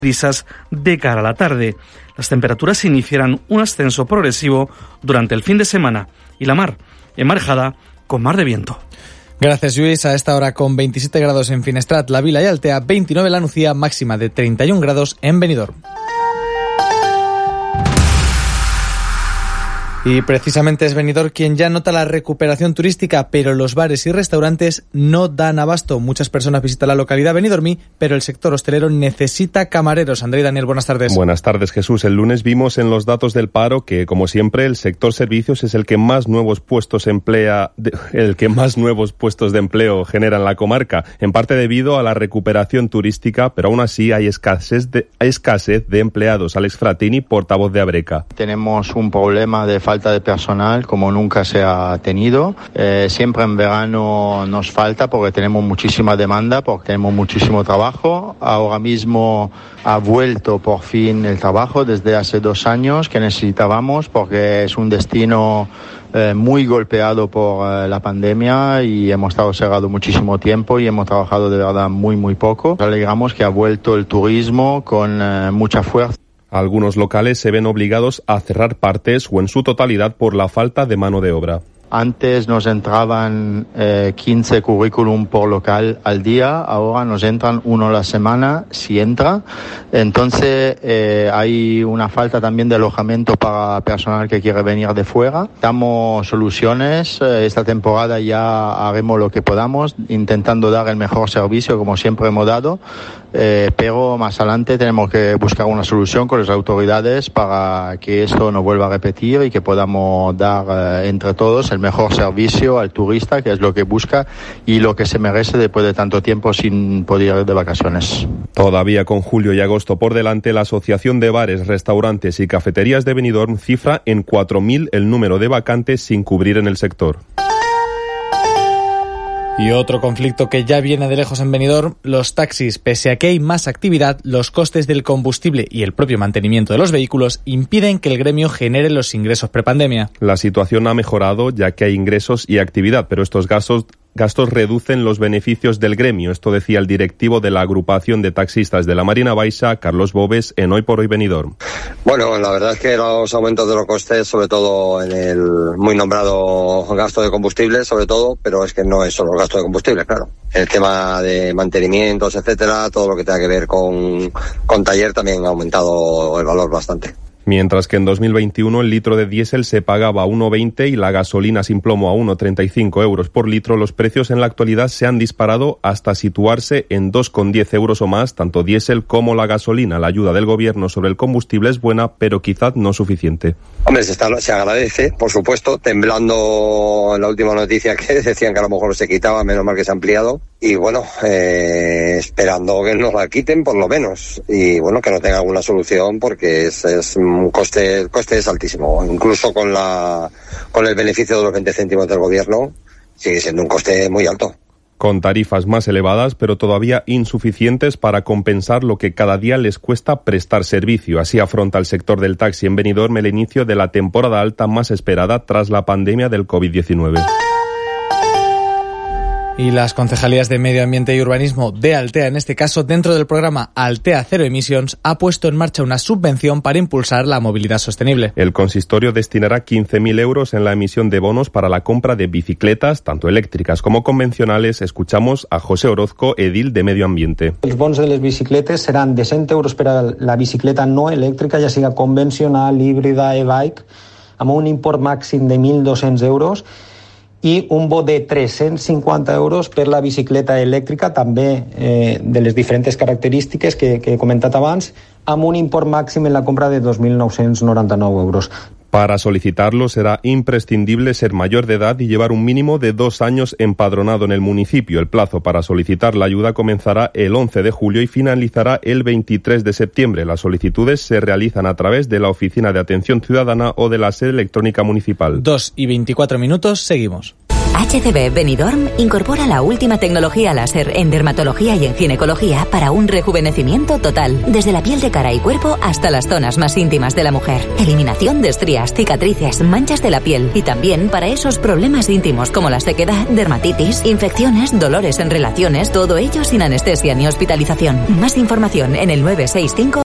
brisas de cara a la tarde. Las temperaturas iniciarán un ascenso progresivo durante el fin de semana y la mar emarejada con mar de viento. Gracias, Lluís. A esta hora con 27 grados en Finestrat, La Vila y Altea, 29 en La Nucía, máxima de 31 grados en Benidorm. Y precisamente es Benidorm quien ya nota la recuperación turística, pero los bares y restaurantes no dan abasto. Muchas personas visitan la localidad benidormí, pero el sector hostelero necesita camareros. André y Daniel, buenas tardes. Buenas tardes, Jesús. El lunes vimos en los datos del paro que, como siempre, el sector servicios es el que más nuevos puestos de empleo genera en la comarca, en parte debido a la recuperación turística, pero aún así hay escasez de empleados. Alex Fratini, portavoz de Abreca. Tenemos un problema de falta de personal como nunca se ha tenido. Siempre en verano nos falta porque tenemos muchísima demanda, porque tenemos muchísimo trabajo. Ahora mismo ha vuelto por fin el trabajo desde hace 2 años que necesitábamos, porque es un destino muy golpeado por la pandemia y hemos estado cerrados muchísimo tiempo y hemos trabajado de verdad muy poco. Nos alegramos que ha vuelto el turismo con mucha fuerza. Algunos locales se ven obligados a cerrar partes o en su totalidad por la falta de mano de obra. Antes nos entraban 15 currículum por local al día, ahora nos entran 1 a la semana, si entra. Entonces hay una falta también de alojamiento para personal que quiere venir de fuera. Damos soluciones, esta temporada ya haremos lo que podamos, intentando dar el mejor servicio como siempre hemos dado, pero más adelante tenemos que buscar una solución con las autoridades para que esto no vuelva a repetir y que podamos dar entre todos el mejor servicio al turista, que es lo que busca y lo que se merece después de tanto tiempo sin poder ir de vacaciones. Todavía con julio y agosto por delante, la Asociación de Bares, Restaurantes y Cafeterías de Benidorm cifra en 4.000 el número de vacantes sin cubrir en el sector. Y otro conflicto que ya viene de lejos en Benidorm, los taxis. Pese a que hay más actividad, los costes del combustible y el propio mantenimiento de los vehículos impiden que el gremio genere los ingresos prepandemia. La situación ha mejorado ya que hay ingresos y actividad, pero estos gastos reducen los beneficios del gremio. Esto decía el directivo de la agrupación de taxistas de la Marina Baixa, Carlos Bobes, en Hoy por Hoy Benidorm. Bueno, la verdad es que los aumentos de los costes, sobre todo en el muy nombrado gasto de combustible, sobre todo, pero es que no es solo el gasto de combustible, claro. El tema de mantenimientos, etcétera, todo lo que tenga que ver con taller también ha aumentado el valor bastante. Mientras que en 2021 el litro de diésel se pagaba a 1,20 y la gasolina sin plomo a 1,35 euros por litro, los precios en la actualidad se han disparado hasta situarse en 2,10 euros o más, tanto diésel como la gasolina. La ayuda del gobierno sobre el combustible es buena, pero quizás no suficiente. Hombre, se agradece, por supuesto, temblando en la última noticia que decían que a lo mejor se quitaba, menos mal que se ha ampliado. Y bueno, esperando que nos la quiten por lo menos. Y bueno, que no tenga alguna solución porque es un coste, el coste es altísimo. Incluso con el beneficio de los 20 céntimos del gobierno, sigue siendo un coste muy alto. Con tarifas más elevadas, pero todavía insuficientes para compensar lo que cada día les cuesta prestar servicio. Así afronta el sector del taxi en Benidorm el inicio de la temporada alta más esperada tras la pandemia del COVID-19. Y las concejalías de Medio Ambiente y Urbanismo de Altea, en este caso dentro del programa Altea Cero Emisiones, ha puesto en marcha una subvención para impulsar la movilidad sostenible. El consistorio destinará 15.000 euros en la emisión de bonos para la compra de bicicletas, tanto eléctricas como convencionales. Escuchamos a José Orozco, edil de Medio Ambiente. Els bons de les bicicletes seran de 100 euros per a la bicicleta no elèctrica, ja siga convencional, híbrida, e-bike, amb un import màxim de 1.200 euros, i un bo de 350 euros per la bicicleta elèctrica, també de les diferents característiques que he comentat abans, amb un import màxim en la compra de 2.999 euros. Para solicitarlo será imprescindible ser mayor de edad y llevar un mínimo de 2 años empadronado en el municipio. El plazo para solicitar la ayuda comenzará el 11 de julio y finalizará el 23 de septiembre. Las solicitudes se realizan a través de la Oficina de Atención Ciudadana o de la sede electrónica municipal. 2:24, seguimos. HCB Benidorm incorpora la última tecnología láser en dermatología y en ginecología para un rejuvenecimiento total, desde la piel de cara y cuerpo hasta las zonas más íntimas de la mujer. Eliminación de estrías, cicatrices, manchas de la piel y también para esos problemas íntimos como la sequedad, dermatitis, infecciones, dolores en relaciones, todo ello sin anestesia ni hospitalización. Más información en el 965